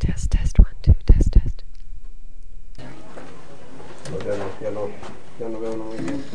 Test, test, 1, 2, test, test. Ya no veo uno muy bien.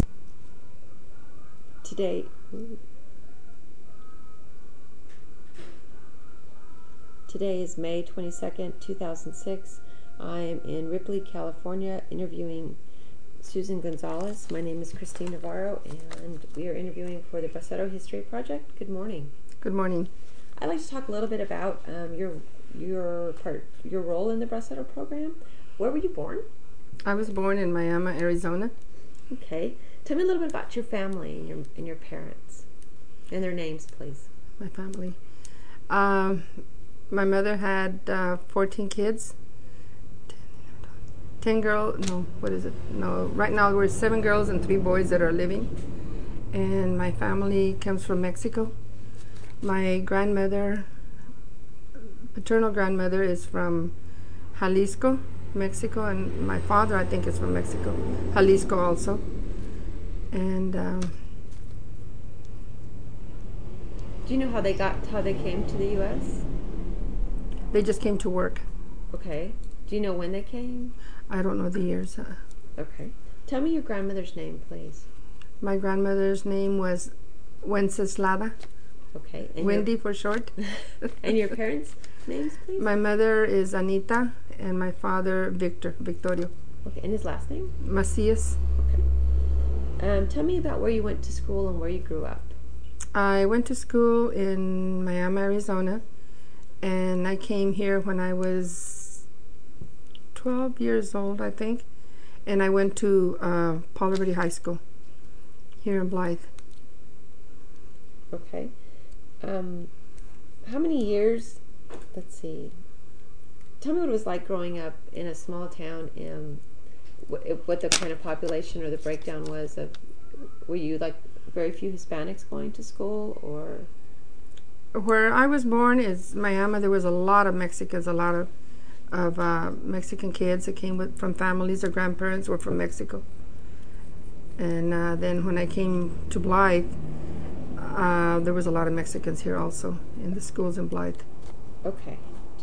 Today is May 22nd, 2006. I am in Ripley, California, interviewing Susan Gonzalez. My name is Christine Navarro, and we are interviewing for the Bracero History Project. Good morning. Good morning. I'd like to talk a little bit about your role in the Bracero program. Where were you born? I was born in Miami, Arizona. Okay. Tell me a little bit about your family and your parents and their names, please. My family. My mother had 14 kids. 10 girls. No, what is it? No, right now we're 7 girls and 3 boys that are living. And my family comes from Mexico. My grandmother, paternal grandmother, is from Jalisco, Mexico, and my father, I think, is from Mexico, Jalisco also. And do you know how they came to the U.S.? They just came to work. Okay. Do you know when they came? I don't know the years. Okay. Tell me your grandmother's name, please. My grandmother's name was Wenceslada. Okay. And Wendy for short. And your parents' names, please? My mother is Anita, and my father Victorio. Okay. And his last name? Macias. Okay. Tell me about where you went to school and where you grew up. I went to school in Miami, Arizona, and I came here when I was 12 years old, I think, and I went to Paul Liberty High School here in Blythe. Okay. How many years, let's see, tell me what it was like growing up in a small town, and what the kind of population or the breakdown was of, were you like very few Hispanics going to school, or? Where I was born is Miami. There was a lot of Mexicans, a lot of Mexican kids that came from families. Their grandparents were from Mexico. And then when I came to Blythe, there was a lot of Mexicans here also in the schools in Blythe. Okay.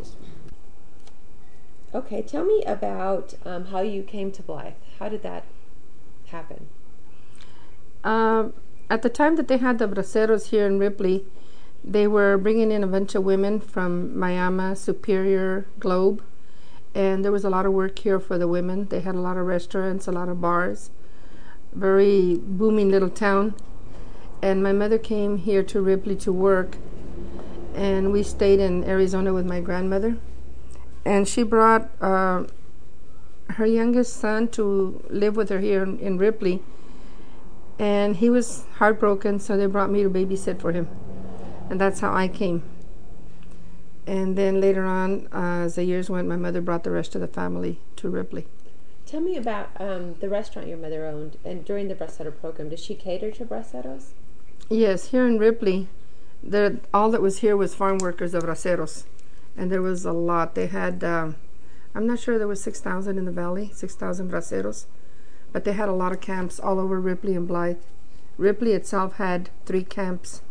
Okay, tell me about how you came to Blythe. How did that happen? At the time that they had the braceros here in Ripley, they were bringing in a bunch of women from Miami, Superior, Globe, and there was a lot of work here for the women. They had a lot of restaurants, a lot of bars, very booming little town. And my mother came here to Ripley to work, and we stayed in Arizona with my grandmother. And she brought her youngest son to live with her here in Ripley, and he was heartbroken, so they brought me to babysit for him. And that's how I came. And then later on, as the years went, my mother brought the rest of the family to Ripley. Tell me about the restaurant your mother owned, and during the Bracero program, did she cater to braceros? Yes, here in Ripley, all that was here was farm workers of braceros. And there was a lot. They had, I'm not sure, there was 6,000 in the valley, 6,000 braceros. But they had a lot of camps all over Ripley and Blythe. Ripley itself had 3 camps.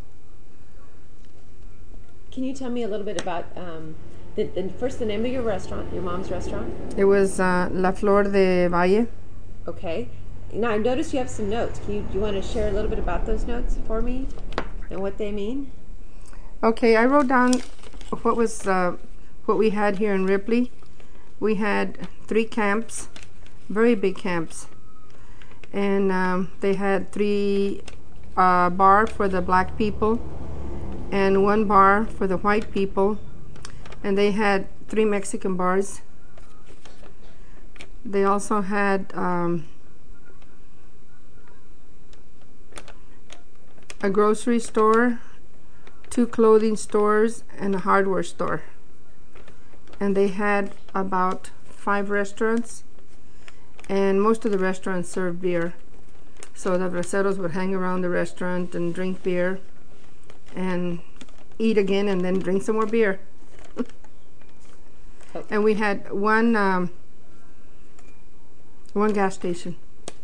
Can you tell me a little bit about first the name of your restaurant, your mom's restaurant? It was La Flor de Valle. Okay. Now I noticed you have some notes. Do you want to share a little bit about those notes for me and what they mean? Okay, I wrote down what we had here in Ripley. We had 3 camps, very big camps, and they had 3 bar for the black people and 1 bar for the white people, and they had 3 Mexican bars. They also had a grocery store, 2 clothing stores, and a hardware store. And they had about 5 restaurants, and most of the restaurants served beer. So the braceros would hang around the restaurant and drink beer and eat again and then drink some more beer. And we had one gas station.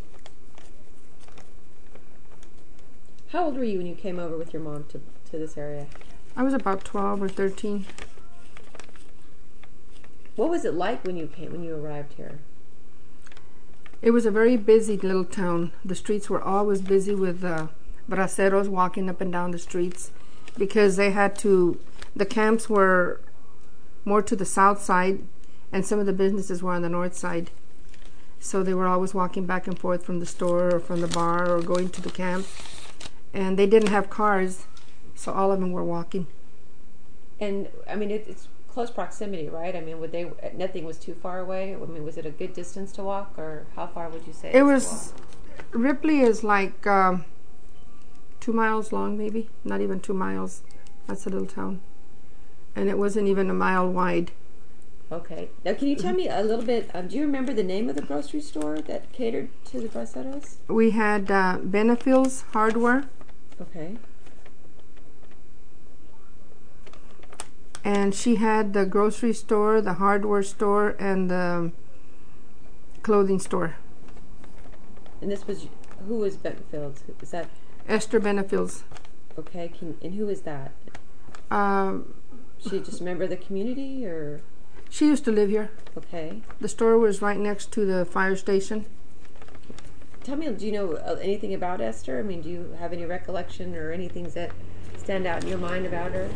How old were you when you came over with your mom to this area? I was about 12 or 13. What was it like when you arrived here? It was a very busy little town. The streets were always busy with braceros walking up and down the streets because the camps were more to the south side and some of the businesses were on the north side. So they were always walking back and forth from the store or from the bar or going to the camp. And they didn't have cars, so all of them were walking. And I mean, it's close proximity, right? I mean, nothing was too far away? I mean, was it a good distance to walk, or how far would you say it was? Ripley is like 2 miles long, maybe. Not even 2 miles. That's a little town. And it wasn't even a mile wide. Okay. Now, can you tell me a little bit, do you remember the name of the grocery store that catered to the braceros? We had Benefil's Hardware. Okay. And she had the grocery store, the hardware store, and the clothing store. And who was Benfield's? Is that? Esther Benefil's. Okay. And who is that? She just a member of the community, or? She used to live here. Okay. The store was right next to the fire station. Tell me, do you know anything about Esther? I mean, do you have any recollection or any things that stand out in your mind about her?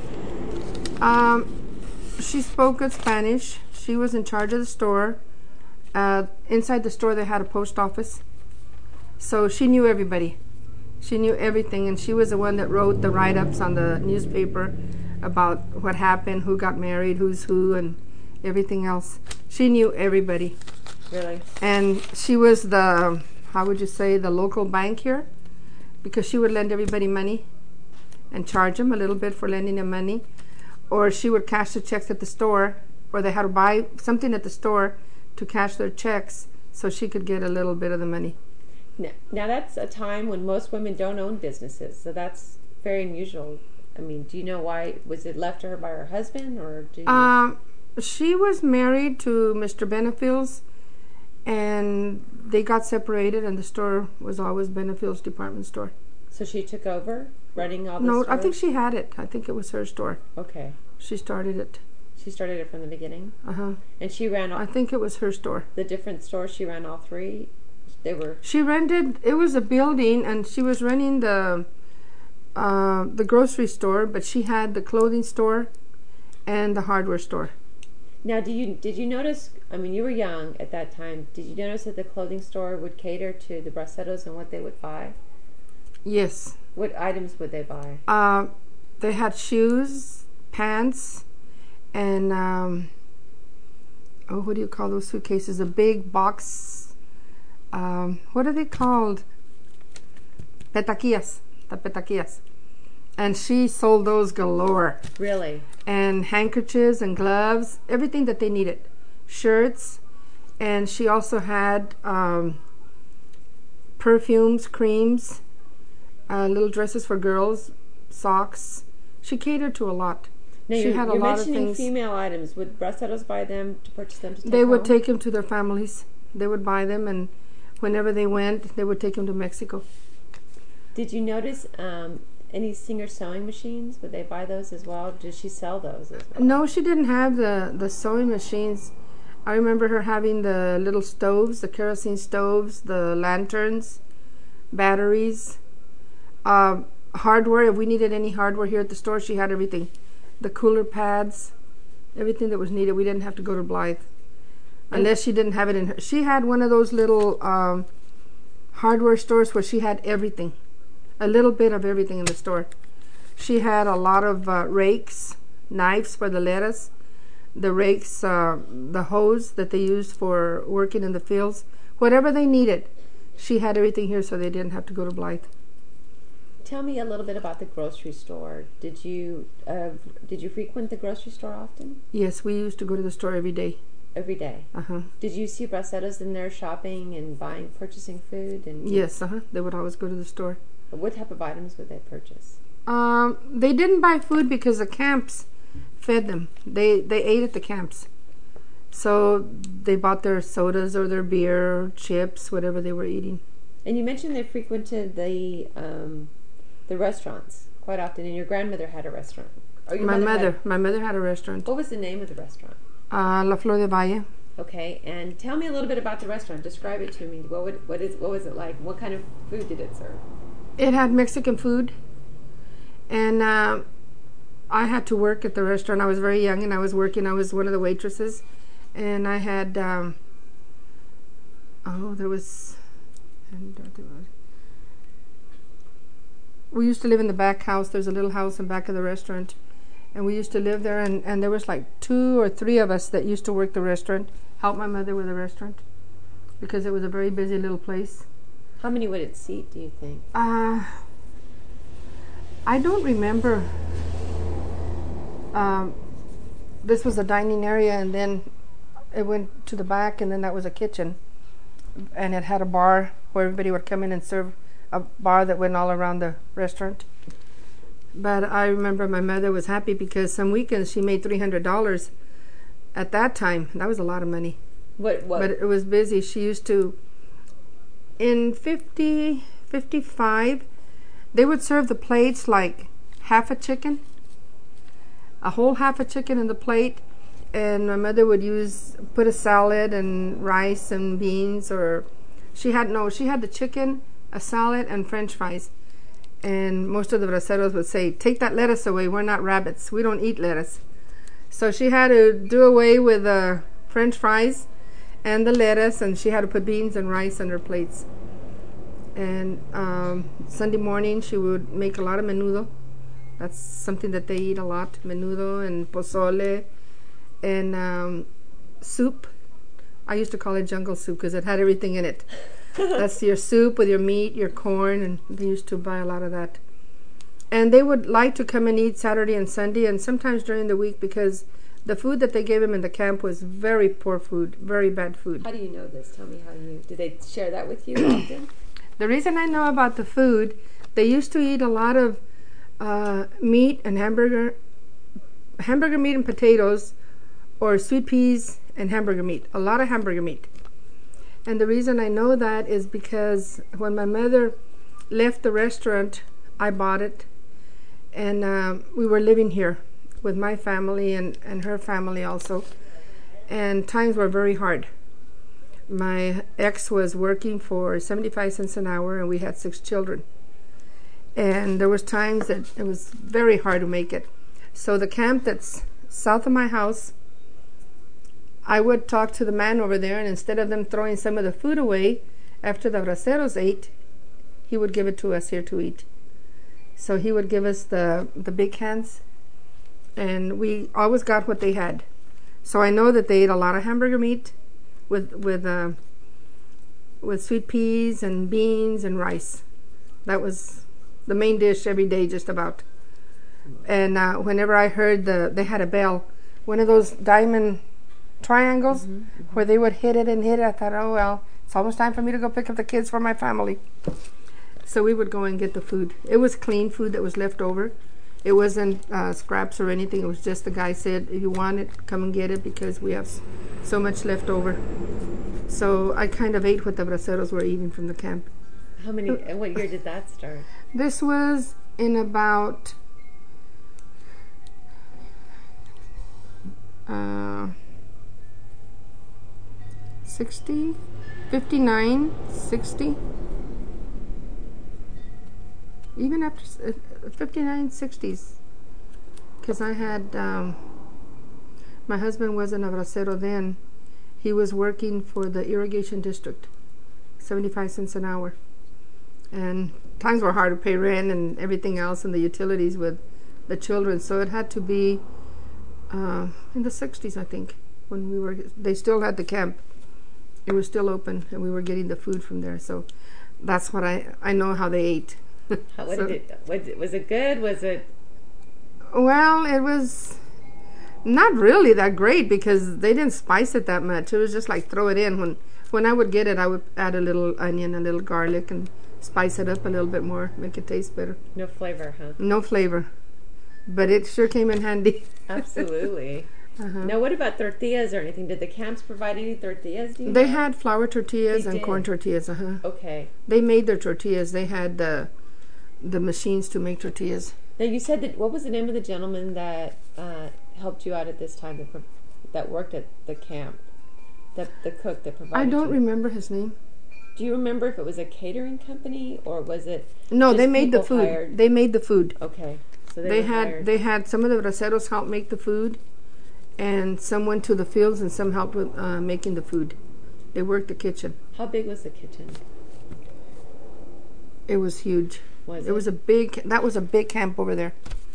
She spoke good Spanish. She was in charge of the store. Inside the store they had a post office. So she knew everybody. She knew everything, and she was the one that wrote the write-ups on the newspaper about what happened, who got married, who's who, and everything else. She knew everybody. Really? And she was the, how would you say, the local bank here, because she would lend everybody money and charge them a little bit for lending them money, or she would cash the checks at the store, or they had to buy something at the store to cash their checks so she could get a little bit of the money. Now that's a time when most women don't own businesses, so that's very unusual. I mean, do you know why? Was it left to her by her husband, or do you... She was married to Mr. Benefil's, and they got separated, and the store was always Benefil's department store. So she took over running all the No, stores? I think she had it. I think it was her store. Okay. She started it. She started it from the beginning? Uh-huh. And she ran I think it was her store. The different stores, she ran all three? She rented, it was a building, and she was running the grocery store, but she had the clothing store and the hardware store. Now, did you notice, I mean, you were young at that time, did you notice that the clothing store would cater to the braceros and what they would buy? Yes. What items would they buy? They had shoes, pants, and, what do you call those suitcases? A big box. What are they called? Petaquillas. The petaquillas. And she sold those galore. Really? And handkerchiefs and gloves, everything that they needed. Shirts. And she also had perfumes, creams, little dresses for girls, socks. She catered to a lot. Now she had a lot of things. You're mentioning female items. Would braceros buy them to purchase them to take They would home? take them to their families. They would buy them, and whenever they went, they would take them to Mexico. Did you notice any Singer sewing machines? Would they buy those as well? Did she sell those as well? No, she didn't have the sewing machines. I remember her having the little stoves, the kerosene stoves, the lanterns, batteries, hardware. If we needed any hardware here at the store, she had everything. The cooler pads, everything that was needed. We didn't have to go to Blythe. Unless she didn't have it in her. She had one of those little hardware stores where she had everything. A little bit of everything in the store. She had a lot of rakes, knives for the lettuce, the rakes, the hose that they used for working in the fields. Whatever they needed, she had everything here so they didn't have to go to Blythe. Tell me a little bit about the grocery store. Did you frequent the grocery store often? Yes, we used to go to the store every day. Every day? Uh-huh. Did you see braceros in there shopping and purchasing food? Yes, uh-huh. They would always go to the store. What type of items would they purchase? They didn't buy food because the camps fed them. They ate at the camps. So they bought their sodas or their beer, chips, whatever they were eating. And you mentioned they frequented the restaurants quite often, and your grandmother had a restaurant. Or your my mother had a restaurant. What was the name of the restaurant? La Flor de Valle. Okay, and tell me a little bit about the restaurant. Describe it to me. What was it like? What kind of food did it serve? It had Mexican food, and I had to work at the restaurant. I was very young, and I was working. I was one of the waitresses, and I had we used to live in the back house. There's a little house in back of the restaurant, and we used to live there, and there was like 2 or 3 of us that used to work the restaurant, help my mother with the restaurant, because it was a very busy little place. How many would it seat, do you think? I don't remember. This was a dining area, and then it went to the back, and then that was a kitchen, and it had a bar where everybody would come in and serve, a bar that went all around the restaurant. But I remember my mother was happy because some weekends she made $300 at that time. That was a lot of money. What? But it was busy. She used to, in 55, they would serve the plates like half a chicken, a whole half a chicken in the plate, and my mother would put a salad and rice and beans, or she had the chicken, a salad, and French fries. And most of the braceros would say, "Take that lettuce away. We're not rabbits. We don't eat lettuce." So she had to do away with the French fries and the lettuce, and she had to put beans and rice on her plates. And Sunday morning she would make a lot of menudo. That's something that they eat a lot, menudo and pozole and soup. I used to call it jungle soup because it had everything in it. That's your soup with your meat, your corn, and they used to buy a lot of that. And they would like to come and eat Saturday and Sunday, and sometimes during the week, because the food that they gave them in the camp was very poor food, very bad food. How do you know this? Tell me did they share that with you often? The reason I know about the food, they used to eat a lot of meat and hamburger meat and potatoes, or sweet peas and hamburger meat, a lot of hamburger meat. And the reason I know that is because when my mother left the restaurant, I bought it, and we were living here with my family and her family also, and times were very hard. My ex was working for 75 cents an hour, and we had 6 children, and there was times that it was very hard to make it. So the camp that's south of my house, I would talk to the man over there, and instead of them throwing some of the food away after the braceros ate, he would give it to us here to eat. So he would give us the big cans, and we always got what they had. So I know that they ate a lot of hamburger meat with sweet peas and beans and rice. That was the main dish every day, just about. And whenever I heard they had a bell, one of those diamond triangles, where they would hit it, I thought, oh well, it's almost time for me to go pick up the kids for my family. So we would go and get the food. It was clean food that was left over. It wasn't scraps or anything. It was just the guy said, if you want it, come and get it, because we have so much left over. So I kind of ate what the braceros were eating from the camp. What year did that start? This was in about 60, 59, 60. Even after 59, 60s. Because I had, my husband wasn't a bracero then. He was working for the irrigation district, 75 cents an hour. And times were hard to pay rent and everything else and the utilities with the children. So it had to be in the 60s, I think, when they still had the camp. It was still open, and we were getting the food from there. So that's what I know how they ate. Was it good? Was it? Well, it was not really that great because they didn't spice it that much. It was just like throw it in. When I would get it, I would add a little onion, a little garlic, and spice it up a little bit more, make it taste better. No flavor, huh? No flavor, but it sure came in handy. Absolutely. Now, what about tortillas or anything? Did the camps provide any tortillas? They had flour tortillas and corn tortillas. Okay. They made their tortillas. They had the machines to make tortillas. Now, you said that, what was the name of the gentleman that helped you out at this time? that worked at the camp? The cook that provided. I don't you? remember his name. Do you remember if it was a catering company or was it? No, just they made the people food. hired? They made the food. Okay, so They were had hired. they had some of the braceros help make the food, and some went to the fields and some helped with making the food. They worked the kitchen. How big was the kitchen? It was huge. Was It was a big. That was a big camp over there.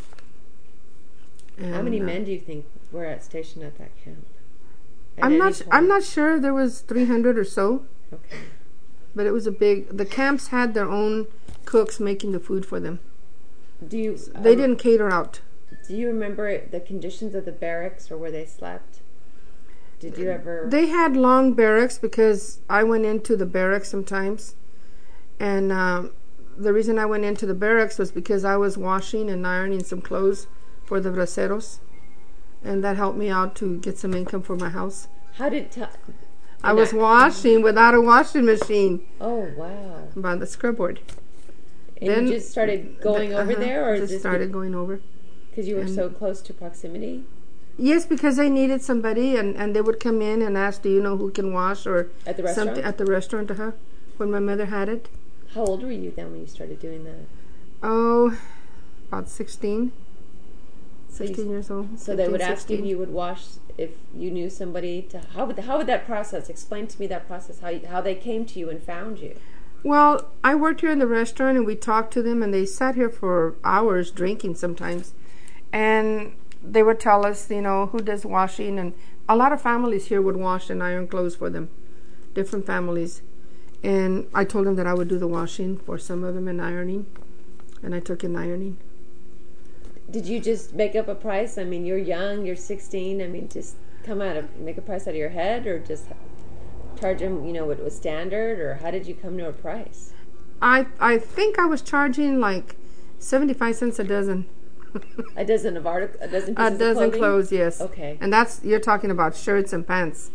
How many And, men do you think were stationed at that camp? At I'm any not. point? I'm not sure. There was 300 or so, Okay. but it was a big. The camps had their own cooks making the food for them. Do you? They didn't cater out. Do you remember the conditions of the barracks or where they slept? Did you ever? They had long barracks because I went into the barracks sometimes, and the reason I went into the barracks was because I was washing and ironing some clothes for the braceros, and that helped me out to get some income for my house. How did? I was washing without a washing machine Oh wow! by the scrub board. And Then- you just started going over there, or just started going over? because you were so close to proximity? Yes, because they needed somebody, and they would come in and ask, "Do you know who can wash?" Or At the restaurant? something at the restaurant. When my mother had it. How old were you then when you started doing that? Oh, about 16. So you- 16 years old. So they would 15, ask if 16. you would wash if you knew somebody to. How would that process? Explain to me that process. How they came to you and found you. Well, I worked here in the restaurant, and we talked to them, and they sat here for hours drinking sometimes, and they would tell us, who does washing, and a lot of families here would wash and iron clothes for them, different families, and I told them that I would do the washing for some of them and ironing, and I took in ironing. Did you just make up a price? I mean, you're young, you're 16. I mean, just make a price out of your head, or just charge them, what was standard, or how did you come to a price? I think I was charging like 75 cents a dozen. A dozen of a dozen A pieces dozen of clothing? clothes, yes. Okay. And you're talking about shirts and pants.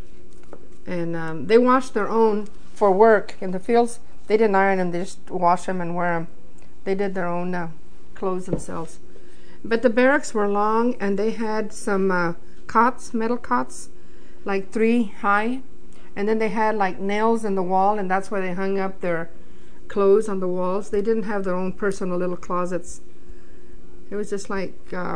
And they washed their own for work in the fields. They didn't iron them; they just wash them and wear them. They did their own clothes themselves. But the barracks were long, and they had some cots, metal cots, like 3 high, and then they had like nails in the wall, and that's where they hung up their clothes on the walls. They didn't have their own personal little closets. It was just like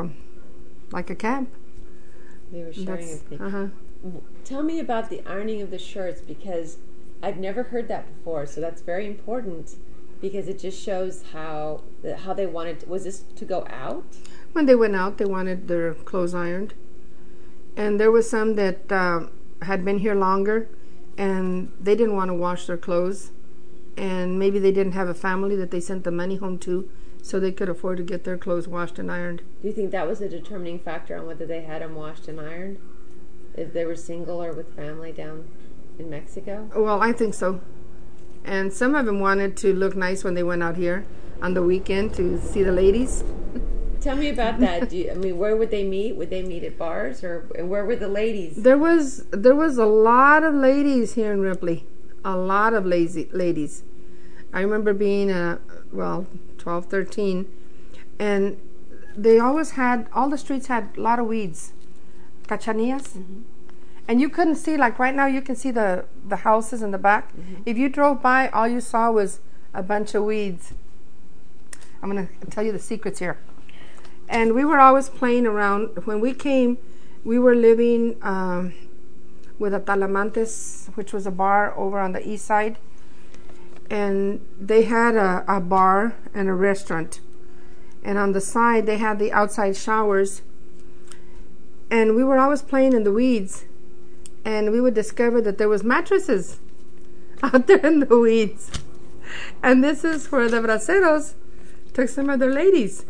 a camp. They were sharing everything. Tell me about the ironing of the shirts, because I've never heard that before. So that's very important, because it just shows how they wanted. Was this to go out? When they went out, they wanted their clothes ironed. And there was some that had been here longer, and they didn't want to wash their clothes. And maybe they didn't have a family that they sent the money home to, so they could afford to get their clothes washed and ironed. Do you think that was a determining factor on whether they had them washed and ironed? If they were single or with family down in Mexico? Well, I think so. And some of them wanted to look nice when they went out here on the weekend to see the ladies. Tell me about that. Where would they meet? Would they meet at bars, and where were the ladies? There was a lot of ladies here in Ripley. A lot of ladies. I remember being 12, 13, and they always had, all the streets had a lot of weeds, cachanillas, and you couldn't see, like right now you can see the houses in the back. If you drove by, all you saw was a bunch of weeds. I'm going to tell you the secrets here. And we were always playing around. When we came, we were living with a Talamantes, which was a bar over on the east side. And they had a bar and a restaurant. And on the side, they had the outside showers. And we were always playing in the weeds. And we would discover that there was mattresses out there in the weeds. And this is where the braceros took some of their ladies.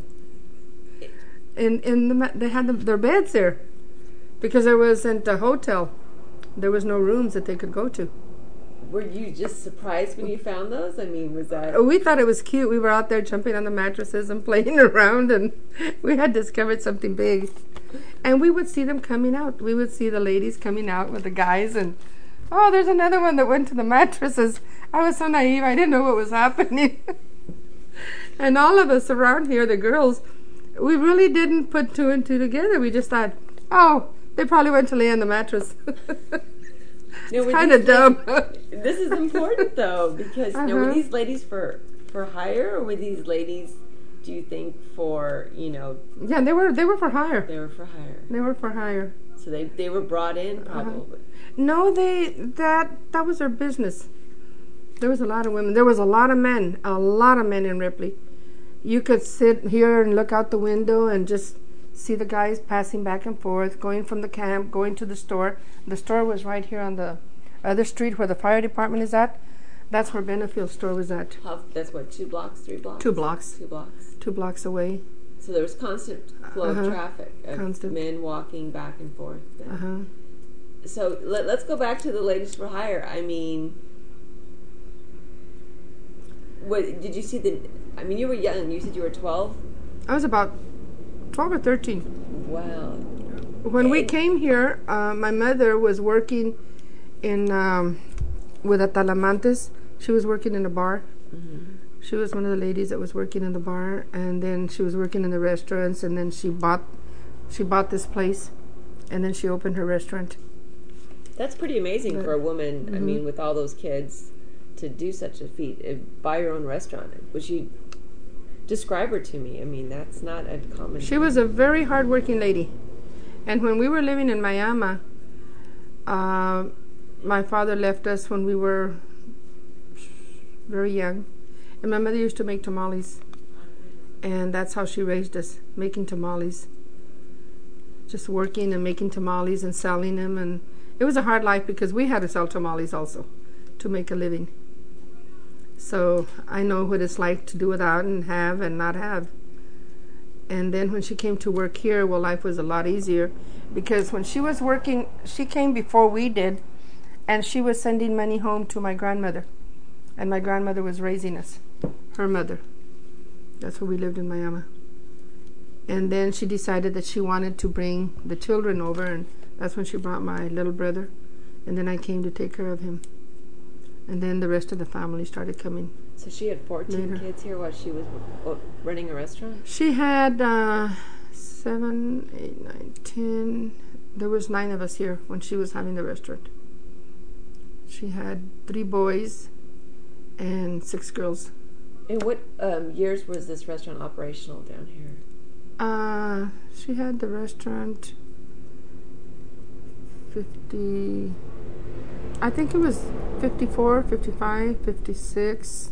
They had their beds there, because there wasn't a hotel. There was no rooms that they could go to. Were you just surprised when you found those? I mean, was that... We thought it was cute. We were out there jumping on the mattresses and playing around, and we had discovered something big. And we would see them coming out. We would see the ladies coming out with the guys, and there's another one that went to the mattresses. I was so naive. I didn't know what was happening. And all of us around here, the girls, we really didn't put 2 and 2 together. We just thought, They probably went to lay on the mattress. No, were Kind of these dumb. This is important though, because now, were these ladies for hire, or were these ladies, do you think, for, Yeah, they were for hire. they were for hire? They were for hire. So they were brought in probably. No, that was their business. There was a lot of women. There was a lot of men in Ripley. You could sit here and look out the window and just see the guys passing back and forth, going from the camp, going to the store. The store was right here on the other street where the fire department is at. That's where Benefield's store was at. That's what, 2 blocks, 3 blocks? 2 blocks. 2 blocks. 2 blocks away. So there was constant flow of traffic, of Constant. men walking back and forth. Uh-huh. So let's go back to the ladies for hire. I mean, what did you see you were young. You said you were 12? I was about 12 or 13. Wow. When we came here, my mother was working in with Atalamantes. She was working in a bar. Mm-hmm. She was one of the ladies that was working in the bar, and then she was working in the restaurants, and then she bought this place, and then she opened her restaurant. That's pretty amazing for a woman. Mm-hmm. I mean, with all those kids, to do such a feat, buy your own restaurant. Would she describe her to me? I mean, that's not a common. She was a very hardworking lady, and when we were living in Miami, my father left us when we were very young, and my mother used to make tamales, and that's how she raised us, making tamales. Just working and making tamales and selling them, and it was a hard life because we had to sell tamales also to make a living. So I know what it's like to do without and have and not have. And then when she came to work here, well, life was a lot easier because when she was working, she came before we did, and she was sending money home to my grandmother. And my grandmother was raising us, her mother. That's where we lived in Miami. And then she decided that she wanted to bring the children over, and that's when she brought my little brother. And then I came to take care of him. And then the rest of the family started coming. So she had 14 later. kids here while she was running a restaurant? She had 7, 8, 9, 10. There was 9 of us here when she was having the restaurant. She had 3 boys and 6 girls. And what years was this restaurant operational down here? She had the restaurant 50, I think it was 54, 55, 56,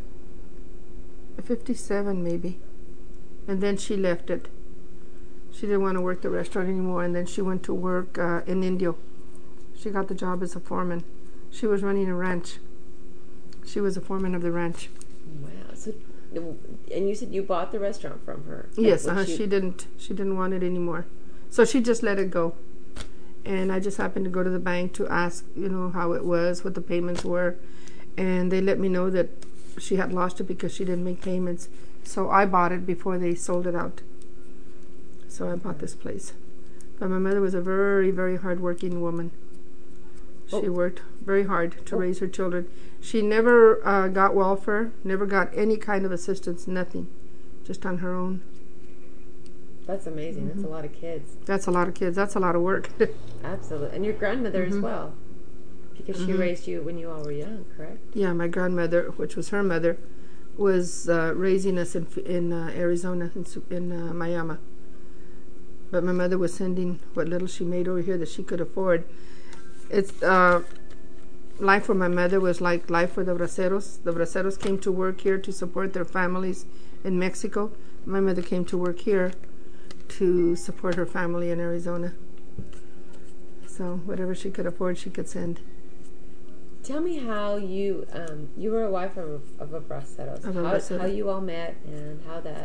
57 maybe. And then she left it. She didn't want to work the restaurant anymore, and then she went to work in Indio. She got the job as a foreman. She was running a ranch. She was a foreman of the ranch. Wow. So, and you said you bought the restaurant from her? Yes, she didn't want it anymore. So she just let it go. And I just happened to go to the bank to ask, how it was, what the payments were. And they let me know that she had lost it because she didn't make payments. So I bought it before they sold it out. So I bought this place. But my mother was a very, very hard-working woman. She worked very hard to raise her children. She never got welfare, never got any kind of assistance, nothing. Just on her own. That's amazing. That's a lot of kids. That's a lot of kids. That's a lot of work. Absolutely. And your grandmother as well. Because she raised you when you all were young, correct? Yeah, my grandmother, which was her mother, was raising us in Arizona, in Miami. But my mother was sending what little she made over here that she could afford. It's life for my mother was like life for the Braceros. The Braceros came to work here to support their families in Mexico. My mother came to work here to support her family in Arizona. So whatever she could afford, she could send. Tell me how you were a wife of a Braceros. How you all met and how that.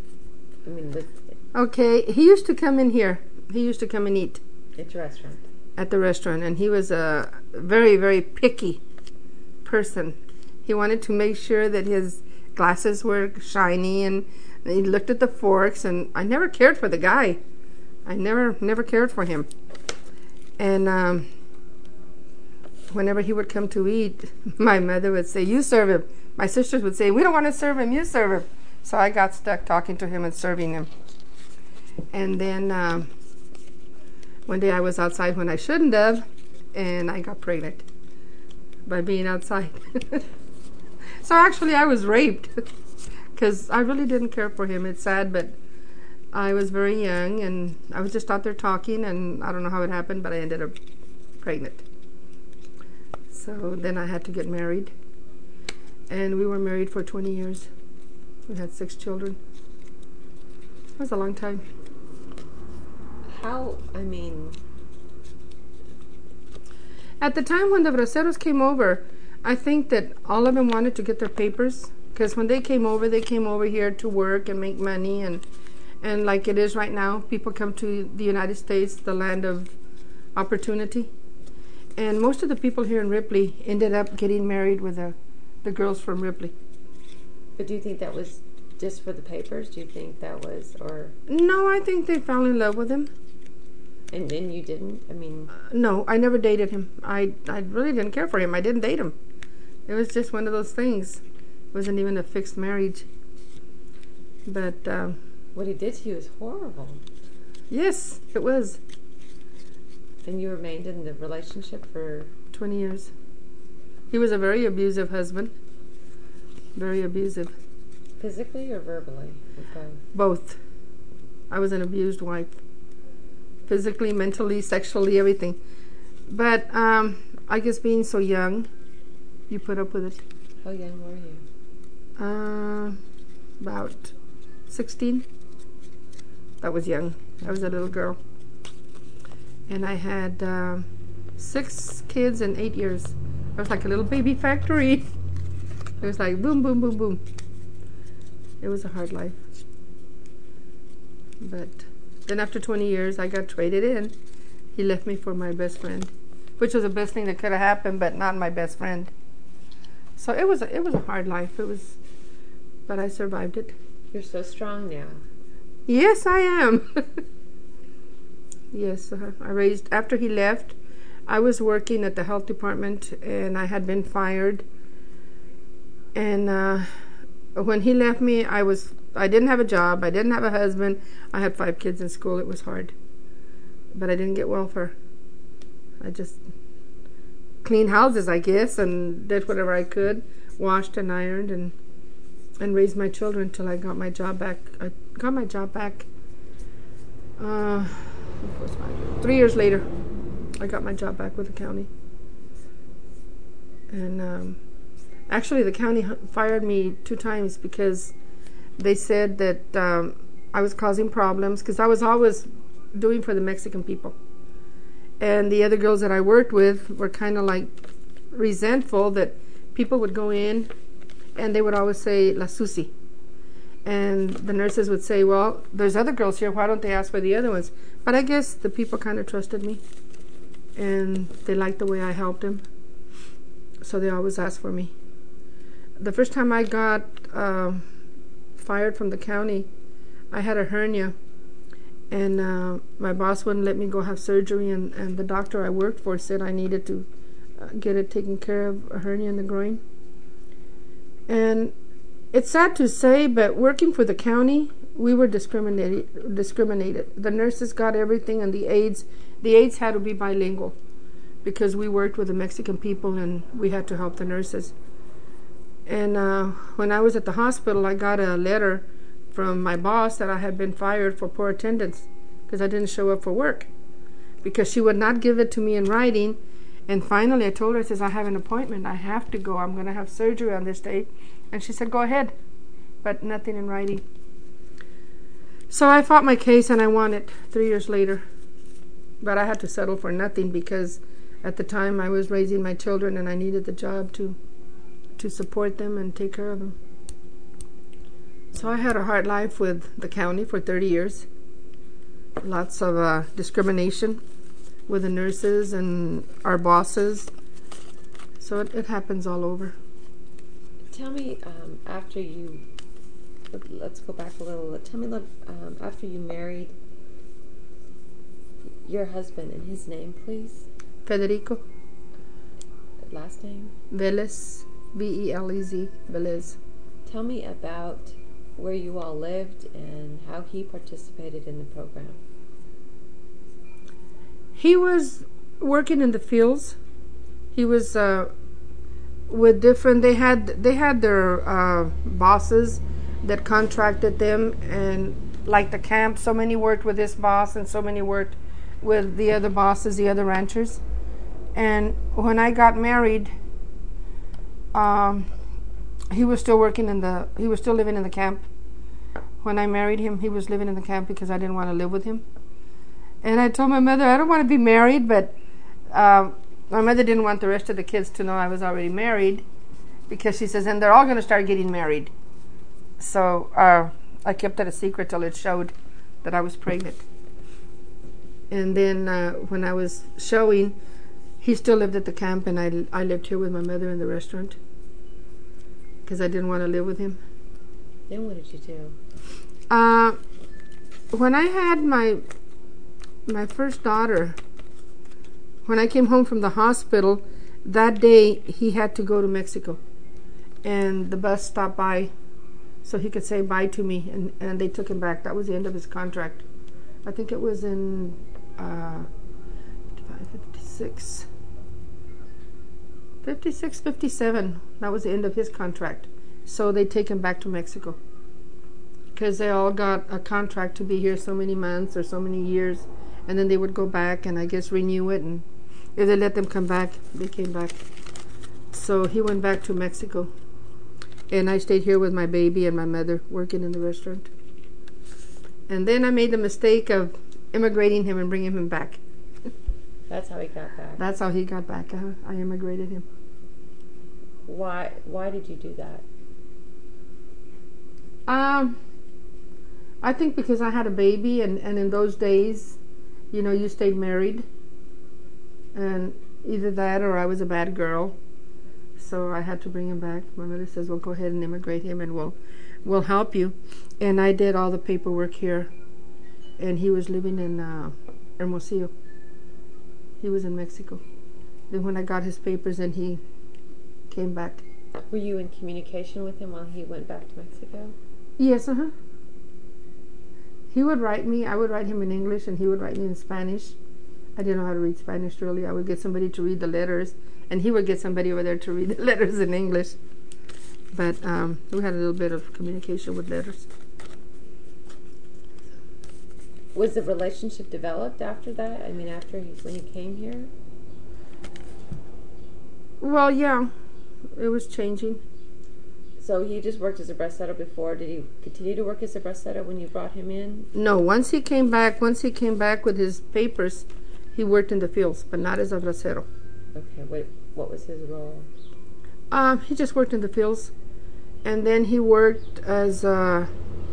Okay, he used to come in here. He used to come and eat. At your restaurant. At the restaurant, and he was a very, very picky person. He wanted to make sure that his glasses were shiny, and he looked at the forks, and I never cared for the guy. I never cared for him. And whenever he would come to eat, my mother would say, "You serve him." My sisters would say, "We don't want to serve him, you serve him." So I got stuck talking to him and serving him. And then One day I was outside when I shouldn't have, and I got pregnant by being outside. So actually I was raped because I really didn't care for him. It's sad, but I was very young and I was just out there talking, and I don't know how it happened, but I ended up pregnant. So then I had to get married, and we were married for 20 years. We had 6 children. It was a long time. At the time when the Braceros came over, I think that all of them wanted to get their papers, because when they came over here to work and make money, and like it is right now, people come to the United States, the land of opportunity. And most of the people here in Ripley ended up getting married with the girls from Ripley. But do you think that was just for the papers? Do you think that was, or? No, I think they fell in love with him. And then you didn't? No, I never dated him. I really didn't care for him. I didn't date him. It was just one of those things. It wasn't even a fixed marriage. But what he did to you is horrible. Yes, it was. And you remained in the relationship for 20 years. He was a very abusive husband. Very abusive. Physically or verbally? Okay. Both. I was an abused wife. Physically, mentally, sexually, everything. But I guess being so young, you put up with it. How young were you? About 16. That was young. I was a little girl. And I had 6 kids in 8 years. I was like a little baby factory. It was like boom, boom, boom, boom. It was a hard life. But then after 20 years, I got traded in. He left me for my best friend, which was the best thing that could have happened, but not my best friend. So it was a hard life. But I survived it. You're so strong now. Yes, I am. Yes, after he left, I was working at the health department, and I had been fired. And when he left me, I didn't have a job. I didn't have a husband. I had 5 kids in school. It was hard. But I didn't get welfare. I just cleaned houses, I guess, and did whatever I could. Washed and ironed and raised my children till I got my job back. I got my job back 3 years later. I got my job back with the county. And actually, the county fired me 2 times because they said that I was causing problems, because I was always doing for the Mexican people. And the other girls that I worked with were kind of like resentful that people would go in and they would always say La Susi. And the nurses would say, well, there's other girls here, why don't they ask for the other ones? But I guess the people kind of trusted me, and they liked the way I helped them, so they always asked for me. The first time I got fired from the county, I had a hernia, and my boss wouldn't let me go have surgery, and the doctor I worked for said I needed to get it taken care of, a hernia in the groin. And it's sad to say, but working for the county, we were discriminated. The nurses got everything, and the aides had to be bilingual, because we worked with the Mexican people and we had to help the nurses. And when I was at the hospital, I got a letter from my boss that I had been fired for poor attendance because I didn't show up for work, because she would not give it to me in writing. And finally I told her, I says, I have an appointment, I have to go, I'm going to have surgery on this date. And she said, go ahead, but nothing in writing. So I fought my case and I won it 3 years later. But I had to settle for nothing, because at the time I was raising my children and I needed the job to support them and take care of them. So I had a hard life with the county for 30 years. Lots of discrimination with the nurses and our bosses. So it happens all over. Tell me, let's go back a little. Tell me, after you married your husband and his name, please. Federico. Last name? Velez, V-E-L-E-Z, Velez. Tell me about where you all lived and how he participated in the program. He was working in the fields. He was with different. They had their bosses that contracted them, and like the camp, so many worked with this boss, and so many worked with the other bosses, the other ranchers. And when I got married, he was still working he was still living in the camp. When I married him, he was living in the camp because I didn't want to live with him. And I told my mother, I don't want to be married, but my mother didn't want the rest of the kids to know I was already married, because she says, and they're all going to start getting married. So I kept it a secret till it showed that I was pregnant. And then when I was showing, he still lived at the camp, and I lived here with my mother in the restaurant because I didn't want to live with him. Then what did you do? When I had my first daughter, when I came home from the hospital, that day he had to go to Mexico, and the bus stopped by so he could say bye to me, and they took him back. That was the end of his contract. I think it was in 56, 57. That was the end of his contract. So they take him back to Mexico because they all got a contract to be here so many months or so many years, and then they would go back and I guess renew it, and if they let them come back, they came back. So he went back to Mexico, and I stayed here with my baby and my mother working in the restaurant. And then I made the mistake of immigrating him and bringing him back. That's how he got back. That's how he got back. I immigrated him. Why did you do that? I think because I had a baby, and in those days, you stayed married, and either that or I was a bad girl, so I had to bring him back. My mother says, well, go ahead and immigrate him and we'll help you. And I did all the paperwork here, and he was living in Hermosillo. He was in Mexico. Then when I got his papers, then he came back. Were you in communication with him while he went back to Mexico? Yes, He would write me. I would write him in English, and he would write me in Spanish. I didn't know how to read Spanish, really. I would get somebody to read the letters, and he would get somebody over there to read the letters in English. But we had a little bit of communication with letters. Was the relationship developed after that? I mean, when he came here? Well, yeah. It was changing. So he just worked as a bracero before. Did he continue to work as a bracero when you brought him in? No, once he came back with his papers, he worked in the fields, but not as a bracero. Okay, what was his role? He just worked in the fields, and then he worked as a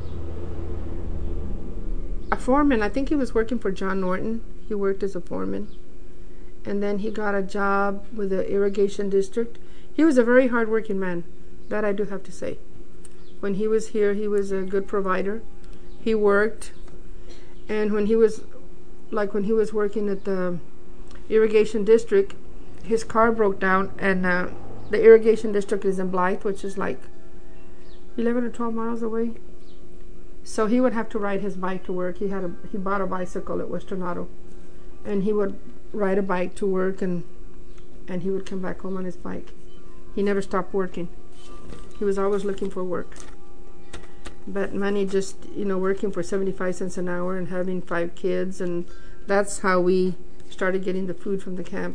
foreman. I think he was working for John Norton. He worked as a foreman, and then he got a job with the irrigation district. He was a very hard-working man. That I do have to say. When he was here, he was a good provider. He worked, and when he was working at the irrigation district, his car broke down, and the irrigation district is in Blythe, which is like 11 or 12 miles away. So he would have to ride his bike to work. He bought a bicycle at Western Auto, and he would ride a bike to work, and he would come back home on his bike. He never stopped working. He was always looking for work. But money, just, working for 75 cents an hour and having 5 kids, and that's how we started getting the food from the camp.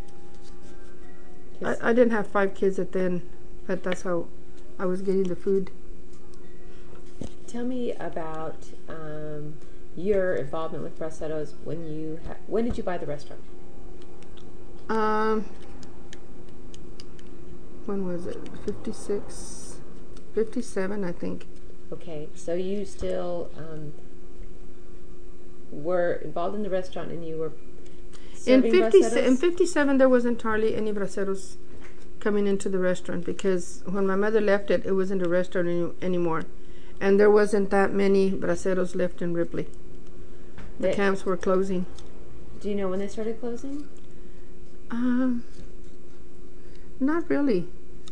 I didn't have 5 kids at then, but that's how I was getting the food. Tell me about your involvement with Braceros. When did you buy the restaurant? When was it? 56, 57, I think. Okay, so you still were involved in the restaurant, and you were serving braceros? In 57, there wasn't hardly any braceros coming into the restaurant, because when my mother left it wasn't a restaurant anymore. And there wasn't that many braceros left in Ripley. The camps were closing. Do you know when they started closing? Not really.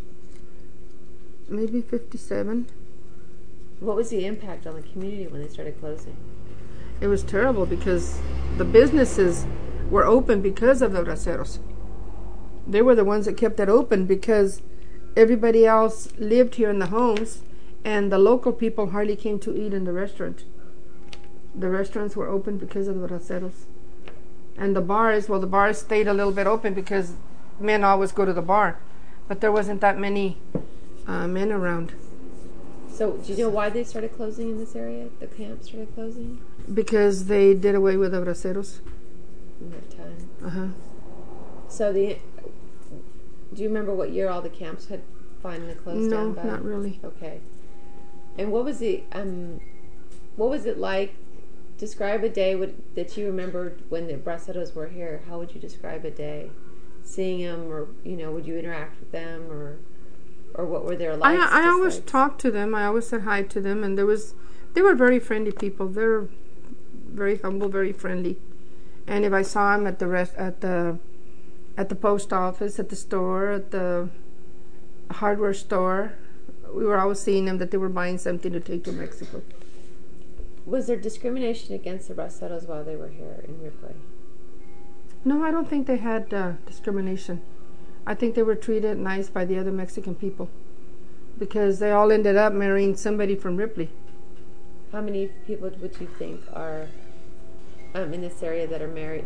Maybe 57. What was the impact on the community when they started closing? It was terrible because the businesses were open because of the braceros. They were the ones that kept it open because everybody else lived here in the homes, and the local people hardly came to eat in the restaurant. The restaurants were open because of the braceros. And the bars stayed a little bit open because men always go to the bar. But there wasn't that many men around. So, do you know why they started closing in this area? The camp started closing? Because they did away with the braceros. In that time. Uh-huh. So, do you remember what year all the camps had finally closed down by? No, not really. Okay. And what was it like? Describe a day that you remembered when the braceros were here. How would you describe a day? Seeing them, or would you interact with them, or what were their lives? I always talked to them. I always said hi to them, and they were very friendly people. They're very humble, very friendly. And if I saw them at the post office, at the store, at the hardware store, we were always seeing them that they were buying something to take to Mexico. Was there discrimination against the braceros while they were here in Ripley? No, I don't think they had discrimination. I think they were treated nice by the other Mexican people because they all ended up marrying somebody from Ripley. How many people would you think are in this area that married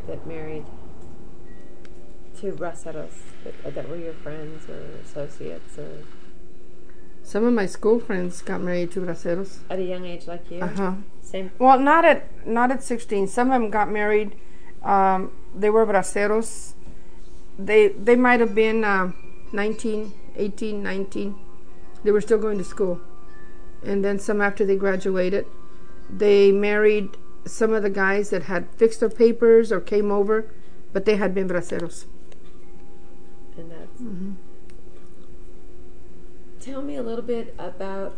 to braceros that were your friends or associates or? Some of my school friends got married to braceros At a young age, like you? Uh-huh. Same. Well, not at 16. Some of them got married. They were braceros. They might have been 19, 18, 19. They were still going to school. And then some after they graduated, they married some of the guys that had fixed their papers or came over, but they had been braceros. And that's... Mm-hmm. Tell me a little bit about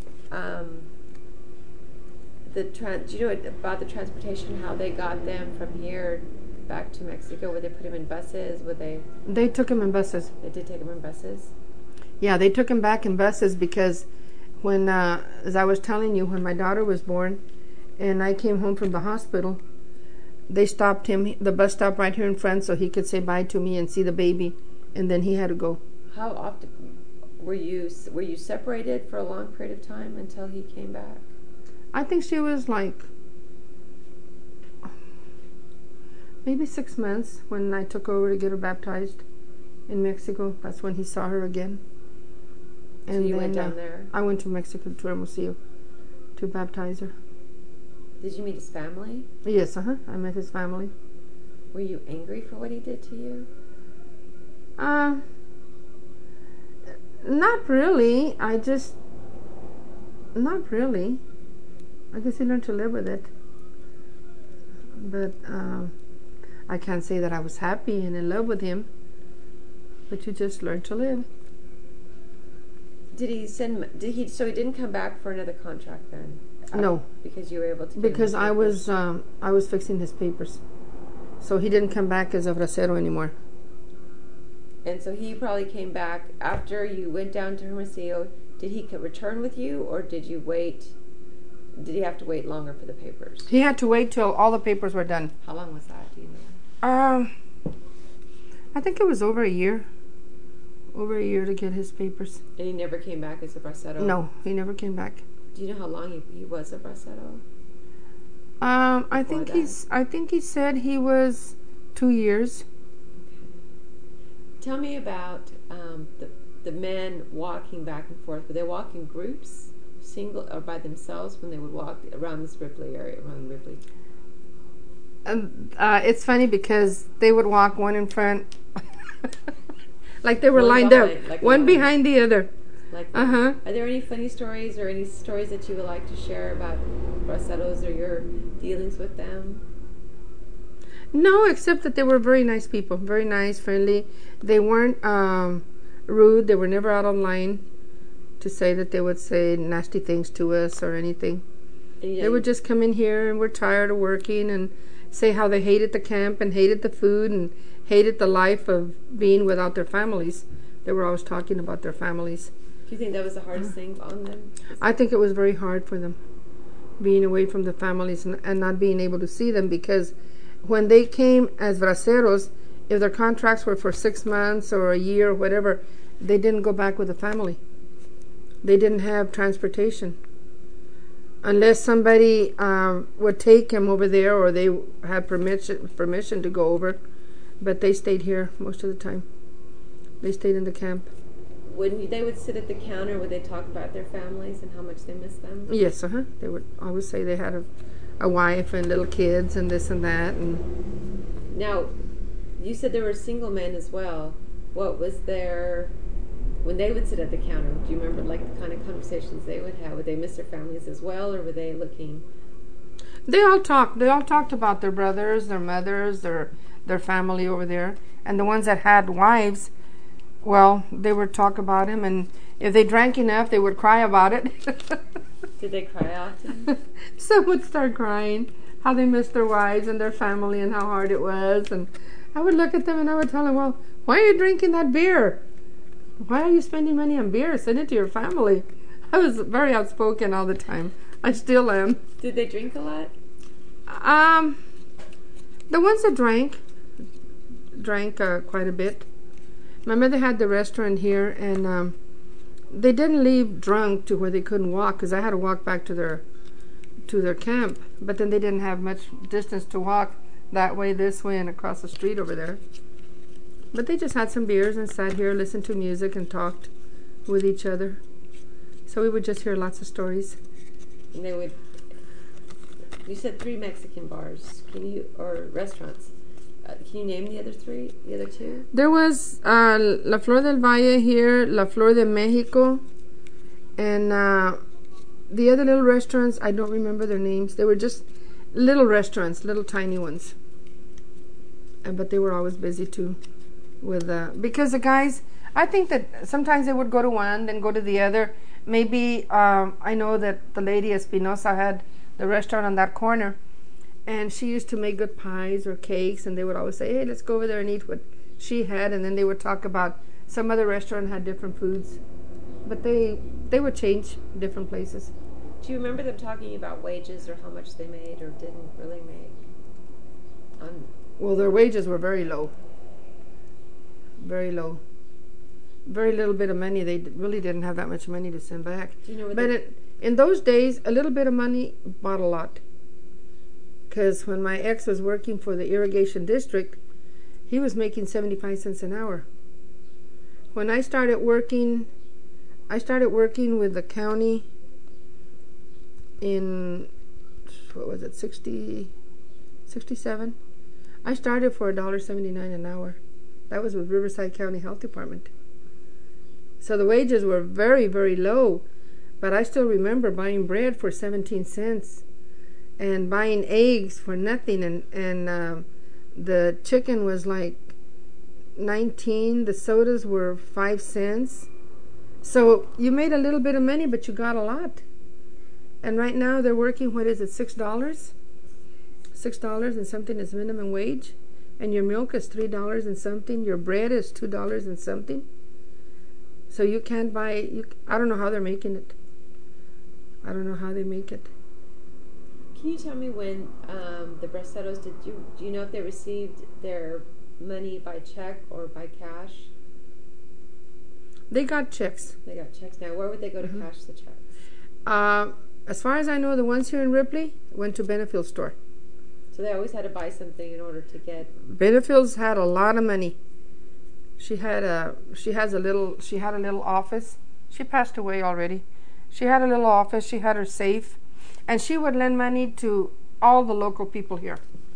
do you know about the transportation? How they got them from here back to Mexico? Would they put them in buses? They took them in buses. They did take them in buses. Yeah, they took them back in buses because when, as I was telling you, when my daughter was born, and I came home from the hospital, they stopped him. The bus stopped right here in front, so he could say bye to me and see the baby, and then he had to go. How often were you separated for a long period of time until he came back? I think she was like maybe 6 months when I took over to get her baptized in Mexico. That's when he saw her again. And so you then, went down there? I went to Mexico, to Hermosillo, to baptize her. Did you meet his family? Yes, I met his family. Were you angry for what he did to you? Not really. Not really. I guess he learned to live with it. But I can't say that I was happy and in love with him. But you just learn to live. So he didn't come back for another contract then? No. Because you were able to... Because I was fixing his papers. So he didn't come back as a bracero anymore. And so he probably came back after you went down to Hermosillo. Did he return with you, or did you wait? Did he have to wait longer for the papers? He had to wait till all the papers were done. How long was that? Do you know? I think it was over a year. Over a year to get his papers. And he never came back as a bracero? No, he never came back. Do you know how long he was a bracero? I think he said he was 2 years. Tell me about the men walking back and forth. Were they walking groups, single or by themselves, when they would walk around this Ripley area, around Ripley? It's funny because they would walk one in front, like they were lined up, one behind the other. Are there any funny stories or any stories that you would like to share about braceros or your dealings with them? No, except that they were very nice people, very nice, friendly. They weren't rude. They were never out of line to say that they would say nasty things to us or anything. They would just come in here and we're tired of working and say how they hated the camp and hated the food and hated the life of being without their families. They were always talking about their families. Do you think that was the hardest thing on them? I think it was very hard for them, being away from the families and not being able to see them, because when they came as braceros, if their contracts were for 6 months or a year or whatever, they didn't go back with the family. They didn't have transportation. Unless somebody would take them over there or they had permission to go over. But they stayed here most of the time. They stayed in the camp. When they would sit at the counter, would they talk about their families and how much they miss them? Yes, They would always say they had a wife and little kids and this and that. And now, you said there were single men as well. What was their, when they would sit at the counter, do you remember like the kind of conversations they would have? Would they miss their families as well, or were they looking? They all talked. They all talked about their brothers, their mothers, their family over there. And the ones that had wives, well, they would talk about him, and if they drank enough, they would cry about it. Did they cry often? Some would start crying, how they missed their wives and their family and how hard it was. And I would look at them and I would tell them, well, why are you drinking that beer? Why are you spending money on beer? Send it to your family. I was very outspoken all the time. I still am. Did they drink a lot? The ones that drank quite a bit. My mother had the restaurant here, and they didn't leave drunk to where they couldn't walk, because I had to walk back to their camp. But then they didn't have much distance to walk that way, this way, and across the street over there. But they just had some beers and sat here, listened to music, and talked with each other. So we would just hear lots of stories. And they would. You said 3 Mexican bars. Or restaurants? Can you name the other 3? The other 2? There was La Flor del Valle here, La Flor de Mexico, and the other little restaurants, I don't remember their names. They were just little restaurants, little tiny ones. But they were always busy too. Because the guys, I think that sometimes they would go to one, then go to the other. Maybe, I know that the lady Espinosa had the restaurant on that corner. And she used to make good pies or cakes, and they would always say, hey, let's go over there and eat what she had. And then they would talk about some other restaurant had different foods. But they would change different places. Do you remember them talking about wages or how much they made or didn't really make? Well, their wages were very low. Very low. Very little bit of money. They really didn't have that much money to send back. Do you know but in those days, a little bit of money bought a lot. Because when my ex was working for the irrigation district, he was making 75 cents an hour. When I started working with the county in, 67? I started for $1.79 an hour. That was with Riverside County Health Department. So the wages were very, very low. But I still remember buying bread for 17 cents. And buying eggs for nothing, and the chicken was like 19. The sodas were 5 cents. So you made a little bit of money, but you got a lot. And right now they're working, what is it, $6? $6 and something is minimum wage, and your milk is $3 and something. Your bread is $2 and something. So you can't buy. I don't know how they're making it. I don't know how they make it. Can you tell me when the braceros, do you know if they received their money by check or by cash? They got checks. They got checks. Now, where would they go to cash the checks? As far as I know, the ones here in Ripley went to Benefield's store. So they always had to buy something in order to get. Benefield's had a lot of money. She had a little office. She passed away already. She had a little office. She had her safe. And she would lend money to all the local people here.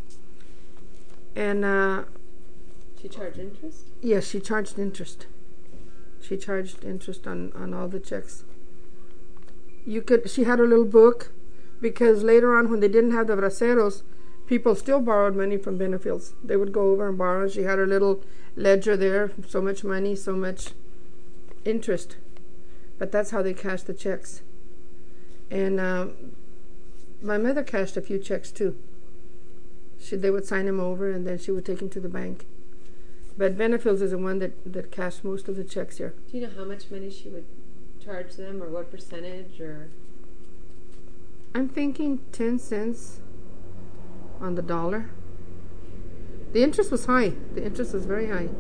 And she charged interest? Yes, she charged interest. She charged interest on all the checks. She had her little book, because later on when they didn't have the braceros, people still borrowed money from Benefield's. They would go over and borrow. She had her little ledger there, so much money, so much interest. But that's how they cashed the checks. And my mother cashed a few checks too. They would sign them over, and then she would take them to the bank. But Benefield's is the one that cashed most of the checks here. Do you know how much money she would charge them, or what percentage, or? I'm thinking 10 cents on the dollar. The interest was high. The interest was very high.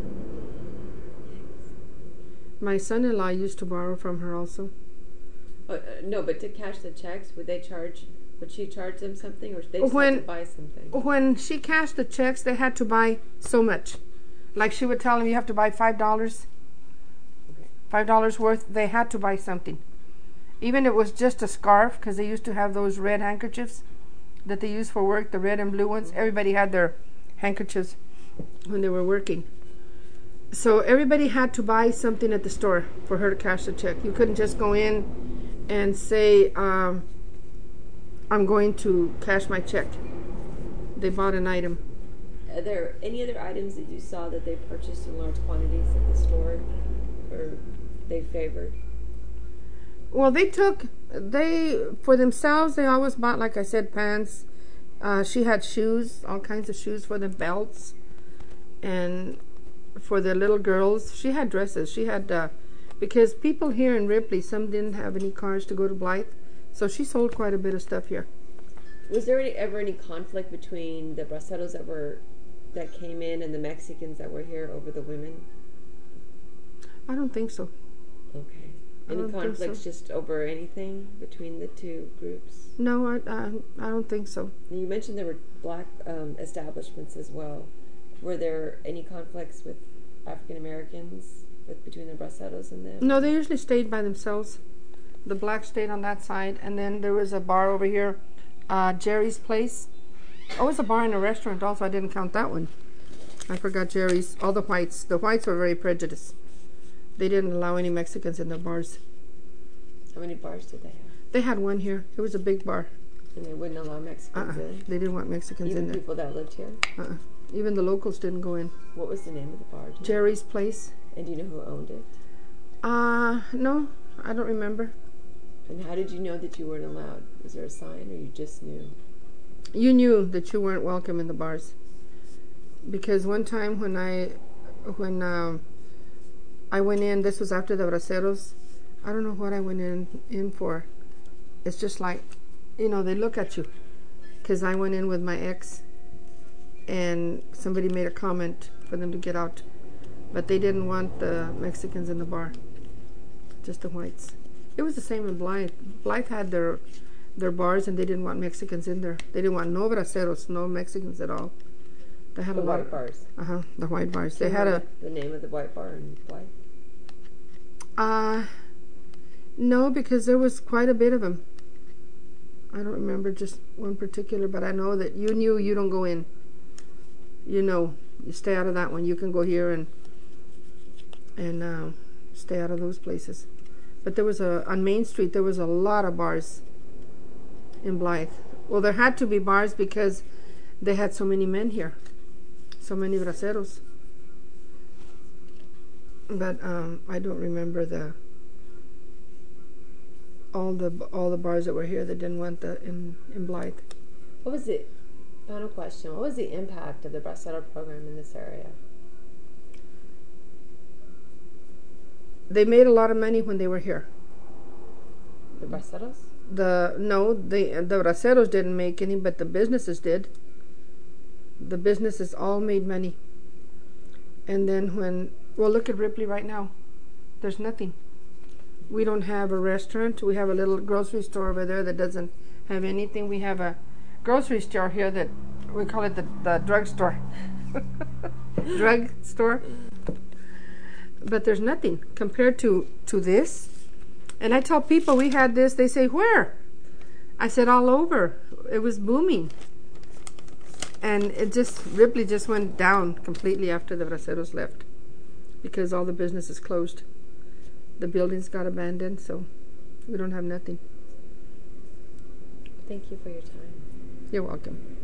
My son-in-law used to borrow from her also. No, but to cash the checks, would she charge them something, or they just have to buy something? When she cashed the checks, they had to buy so much. Like she would tell them, you have to buy $5. Okay. $5 worth. They had to buy something. Even it was just a scarf, because they used to have those red handkerchiefs that they use for work, the red and blue ones. Everybody had their handkerchiefs when they were working. So everybody had to buy something at the store for her to cash the check. You couldn't just go in and say, I'm going to cash my check. They bought an item. Are there any other items that you saw that they purchased in large quantities at the store, or they favored? Well, for themselves, they always bought, like I said, pants. She had shoes, all kinds of shoes for them, belts. And for the little girls, she had dresses. She had, because people here in Ripley, some didn't have any cars to go to Blythe, so she sold quite a bit of stuff here. Was there ever any conflict between the braceros that came in and the Mexicans that were here over the women? I don't think so. Okay. I Any don't think conflicts so. just over anything between the two groups? No, I don't think so. You mentioned there were black establishments as well. Were there any conflicts with African Americans between the braceros and them? No, they usually stayed by themselves. The blacks stayed on that side, and then there was a bar over here, Jerry's Place. Oh, it was a bar and a restaurant also. I didn't count that one. I forgot Jerry's. All the whites. The whites were very prejudiced. They didn't allow any Mexicans in their bars. How many bars did they have? They had one here. It was a big bar. And they wouldn't allow Mexicans in? They didn't want Mexicans Even in there. people that lived here? Even the locals didn't go in. What was the name of the bar? Jerry's Place. And do you know who owned it? No, I don't remember. And how did you know that you weren't allowed? Was there a sign, or you just knew? You knew that you weren't welcome in the bars. Because one time when I went in, this was after the braceros, I don't know what I went in for. It's just like, they look at you. Because I went in with my ex, and somebody made a comment for them to get out. But they didn't want the Mexicans in the bar, just the whites. It was the same in Blythe. Blythe had their bars, and they didn't want Mexicans in there. They didn't want no braceros, no Mexicans at all. They had The a lot white of bars. the white bars. Do They you had know the name of the white bar in Blythe? No, because there was quite a bit of them. I don't remember just one particular, but I know that you knew you don't go in. You stay out of that one. You can go here and stay out of those places. But there was on Main Street, there was a lot of bars in Blythe. Well, there had to be bars because they had so many men here, so many braceros. But I don't remember all the bars that were here that didn't want in Blythe. What was the final question? What was the impact of the bracero program in this area? They made a lot of money when they were here. The braceros? The braceros didn't make any, but the businesses did. The businesses all made money. And then look at Ripley right now. There's nothing. We don't have a restaurant. We have a little grocery store over there that doesn't have anything. We have a grocery store here that we call it the drug store. Drug store. But there's nothing compared to this. And I tell people we had this, they say, where? I said, all over. It was booming. And Ripley just went down completely after the braceros left, because all the businesses closed. The buildings got abandoned, so we don't have nothing. Thank you for your time. You're welcome.